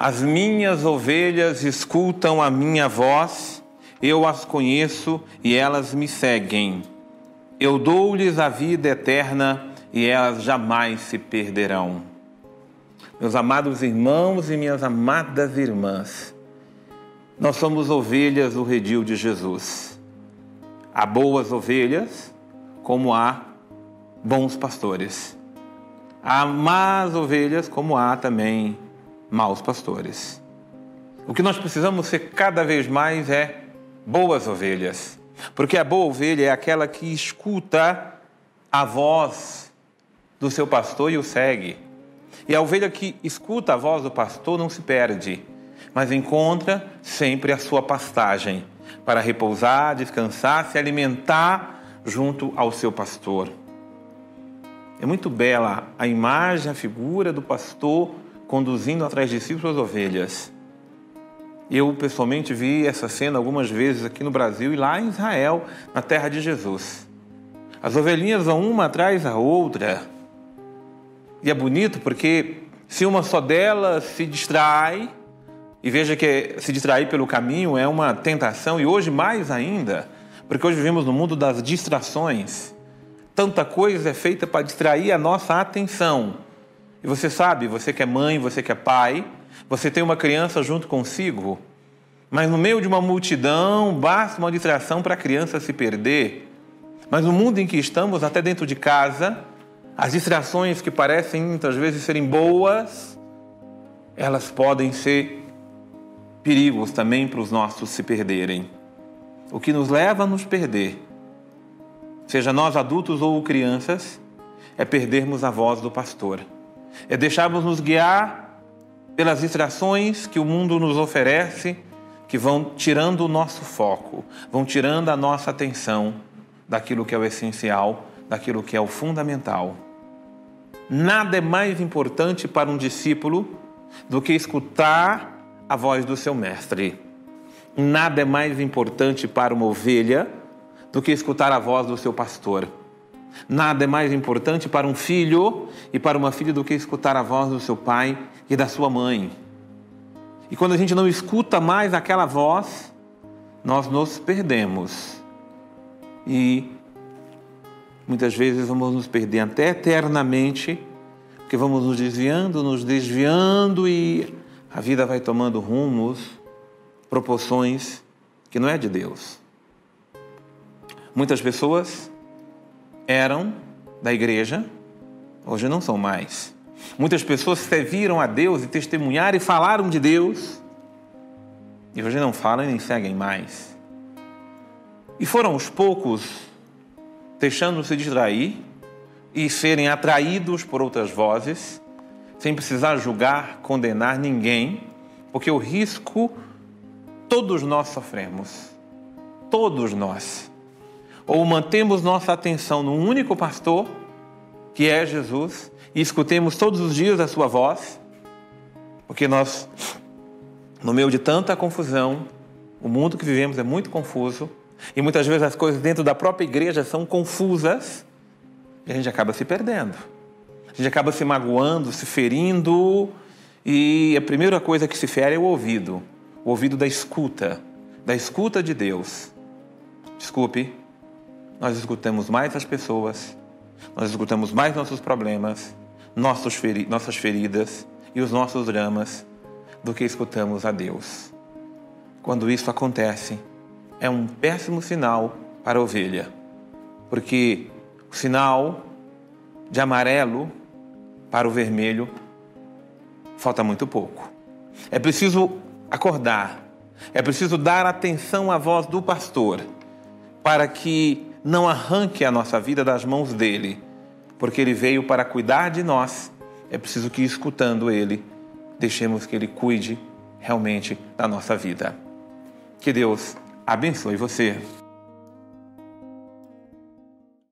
As minhas ovelhas escutam a minha voz, eu as conheço e elas me seguem. Eu dou-lhes a vida eterna e elas jamais se perderão. Meus amados irmãos e minhas amadas irmãs, nós somos ovelhas do redil de Jesus. Há boas ovelhas, como há bons pastores. Há más ovelhas, como há também maus pastores. O que nós precisamos ser cada vez mais é boas ovelhas. Porque a boa ovelha é aquela que escuta a voz do seu pastor e o segue. E a ovelha que escuta a voz do pastor não se perde, mas encontra sempre a sua pastagem para repousar, descansar, se alimentar junto ao seu pastor. É muito bela a imagem, a figura do pastor conduzindo atrás de si suas ovelhas. Eu, pessoalmente, vi essa cena algumas vezes aqui no Brasil e lá em Israel, na terra de Jesus. As ovelhinhas vão uma atrás da outra. E é bonito porque se uma só delas se distrai, e veja que se distrair pelo caminho é uma tentação, e hoje mais ainda, porque hoje vivemos no mundo das distrações. Tanta coisa é feita para distrair a nossa atenção. E você sabe, você que é mãe, você que é pai, você tem uma criança junto consigo, mas no meio de uma multidão basta uma distração para a criança se perder. Mas no mundo em que estamos, até dentro de casa, as distrações que parecem muitas vezes serem boas, elas podem ser perigos também para os nossos se perderem. O que nos leva a nos perder, seja nós adultos ou crianças, é perdermos a voz do pastor. É deixarmos nos guiar pelas distrações que o mundo nos oferece, que vão tirando o nosso foco, vão tirando a nossa atenção daquilo que é o essencial, daquilo que é o fundamental. Nada é mais importante para um discípulo do que escutar a voz do seu mestre. Nada é mais importante para uma ovelha do que escutar a voz do seu pastor. Nada é mais importante para um filho e para uma filha do que escutar a voz do seu pai e da sua mãe. E quando a gente não escuta mais aquela voz, nós nos perdemos. E muitas vezes vamos nos perder até eternamente, porque vamos nos desviando e a vida vai tomando rumos, proporções que não é de Deus. Muitas pessoas eram da igreja, hoje não são mais. Muitas pessoas serviram a Deus e testemunharam e falaram de Deus, e hoje não falam e nem seguem mais. E foram os poucos deixando-se distrair e serem atraídos por outras vozes, sem precisar julgar, condenar ninguém, porque o risco todos nós sofremos. Todos nós. Ou mantemos nossa atenção num único pastor, que é Jesus, e escutemos todos os dias a sua voz, porque nós, no meio de tanta confusão, o mundo que vivemos é muito confuso, e muitas vezes as coisas dentro da própria igreja são confusas, e a gente acaba se perdendo. A gente acaba se magoando, se ferindo, e a primeira coisa que se fere é o ouvido da escuta de Deus. Desculpe, nós escutamos mais as pessoas, nós escutamos mais nossos problemas, nossas feridas e os nossos dramas do que escutamos a Deus. Quando isso acontece, é um péssimo sinal para a ovelha, porque o sinal de amarelo para o vermelho falta muito pouco. É preciso acordar, é preciso dar atenção à voz do pastor, para que não arranque a nossa vida das mãos dele, porque ele veio para cuidar de nós. É preciso que, escutando ele, deixemos que ele cuide realmente da nossa vida. Que Deus abençoe você.